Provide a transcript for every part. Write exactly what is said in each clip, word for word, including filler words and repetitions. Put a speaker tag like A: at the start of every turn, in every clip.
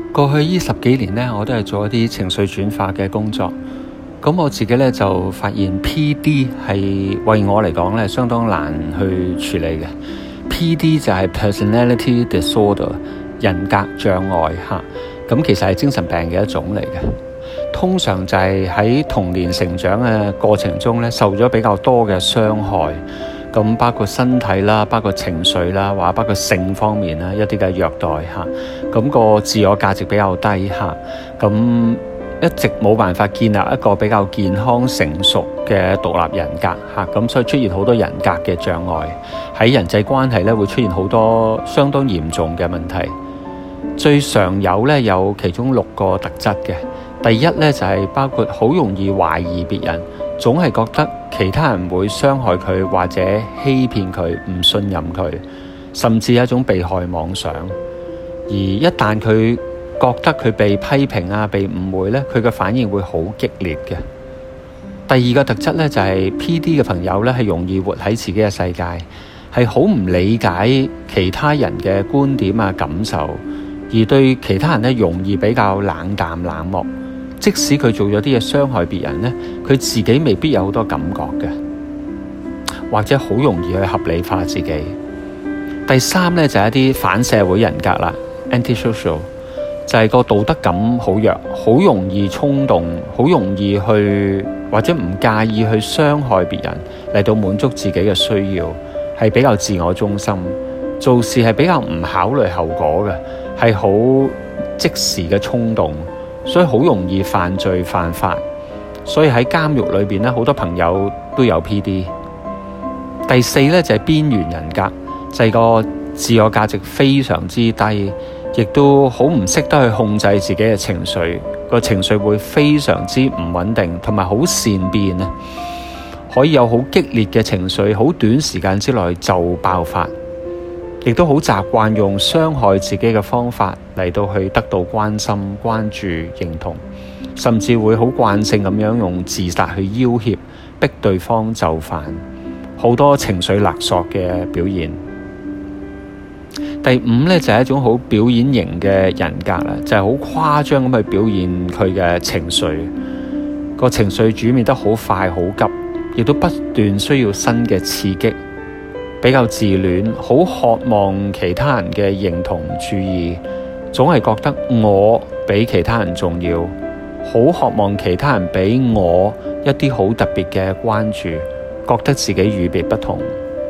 A: 過去呢十幾年呢，我都係做一啲情緒轉化嘅工作。咁我自己咧就發現 P D 係為我嚟講咧相當難去處理嘅。P D 就係 personality disorder， 人格障礙嚇。咁其實係精神病嘅一種嚟嘅。通常就係喺童年成長嘅過程中咧，受咗比較多嘅傷害。咁包括身體啦，包括情緒啦，或者包括性方面啦，一啲嘅虐待嚇。咁個自我價值比較低嚇。咁一直冇辦法建立一個比較健康成熟嘅獨立人格嚇。咁所以出現好多人格嘅障礙，喺人際關係咧會出現好多相當嚴重嘅問題。最常有咧有其中六個特質嘅。第一咧就係包括好容易懷疑別人，總係覺得其他人會傷害佢或者欺騙佢，唔信任佢，甚至係一種被害妄想。而一旦佢覺得佢被批評啊、被誤會咧，佢嘅反應會好激烈嘅。第二個特質咧就係 P D 嘅朋友咧係容易活喺自己嘅世界，係好唔理解其他人嘅觀點啊、感受，而對其他人咧容易比較冷淡冷漠。即使佢做咗啲嘢傷害別人咧，佢自己未必有好多感覺嘅，或者好容易去合理化自己。第三咧就係一啲反社會人格啦 ，antisocial， 就係個道德感好弱，好容易衝動，好容易去或者唔介意去傷害別人嚟到滿足自己嘅需要，係比較自我中心，做事係比較唔考慮後果嘅，係好即時嘅衝動。所以好容易犯罪犯法，所以喺監獄裏邊咧，好多朋友都有 P D。第四咧就係邊緣人格，就係個自我價值非常之低，亦都好唔識得去控制自己嘅情緒，個情緒會非常之唔穩定，同埋好善變啊，可以有好激烈嘅情緒，好短時間之內就爆發。亦都好習慣用傷害自己嘅方法嚟到去得到關心、關注、認同，甚至會好慣性咁樣用自殺去要挾，逼對方就範，好多情緒勒索嘅表現。第五咧就係一種好表演型嘅人格啦，就係好誇張咁去表現佢嘅情緒，個情緒轉變得好快好急，亦都不斷需要新嘅刺激。比較自戀，好渴望其他人嘅認同注意，總係覺得我比其他人重要，好渴望其他人俾我一啲好特別嘅關注，覺得自己與別不同。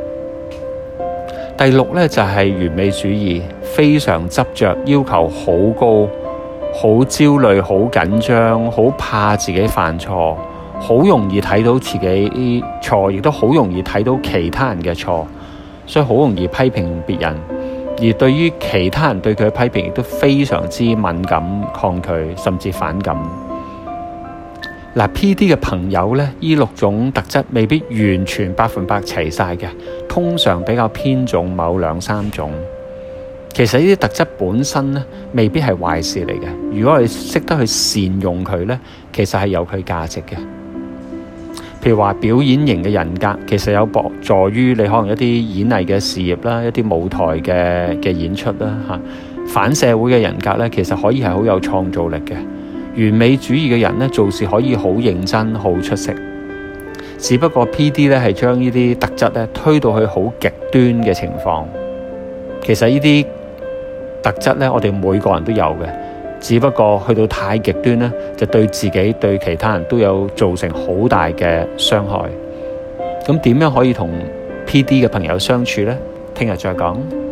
A: 第六咧就係完美主義，非常執着，要求好高，好焦慮，好緊張，好怕自己犯錯，好容易睇到自己錯，亦都好容易睇到其他人嘅錯。所以好容易批評別人，而對於其他人對佢嘅批評亦都非常之敏感、抗拒，甚至反感。嗱 ，P D 嘅朋友咧，呢六種特質未必完全百分百齊晒嘅，通常比較偏重某兩三種。其實呢啲特質本身咧，未必係壞事嚟嘅。如果我哋識得去善用佢咧，其實係有佢價值嘅。譬如話表演型嘅人格，其實有幫助於你可能一啲演藝嘅事業啦，一啲舞台嘅嘅演出啦嚇。反社會嘅人格咧，其實可以係好有創造力嘅。完美主義嘅人咧，做事可以好認真、好出色。只不過 P D 咧係將呢啲特質咧推到去好極端嘅情況。其實呢啲特質咧，我哋每個人都有嘅。只不過去到太極端咧，就對自己對其他人都有造成好大嘅傷害。咁點樣可以同 P D 嘅朋友相處呢？聽日再講。